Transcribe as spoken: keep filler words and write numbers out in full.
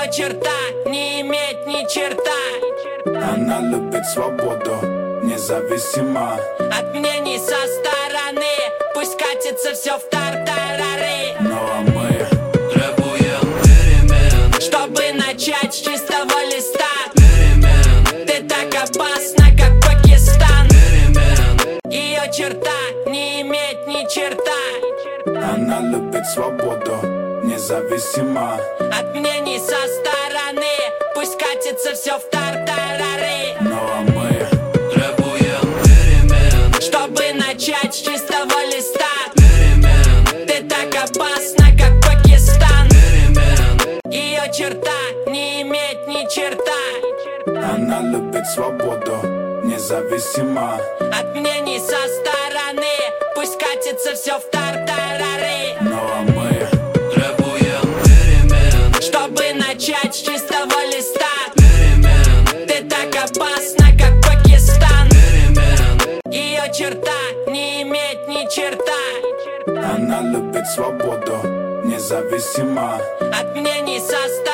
Ее черта не иметь ни черта. Она любит свободу, независимо от мнений со стороны. Пусть катится все в тартарары. Ну а мы требуем перемен, чтобы начать с чистого листа. перемен, Ты так опасна, как Пакистан. перемен, Ее черта не иметь ни черта. Она любит свободу, независимо от мнений со стороны. Пусть катится все в тартарары. Ну а мы требуем перемен, чтобы начать с чистого листа. перемен, Ты так опасна, как Пакистан. перемен, Ее черта не иметь ни черта. Она любит свободу, независимо от мнений со стороны. Пусть катится все в тартарары. Ну а мы требуем перемен, чтобы начать с чистого листа. перемен, Ты так опасна, как Пакистан. перемен, Ее черта не иметь ни черта. Она любит свободу, независимо от мнений со стороны.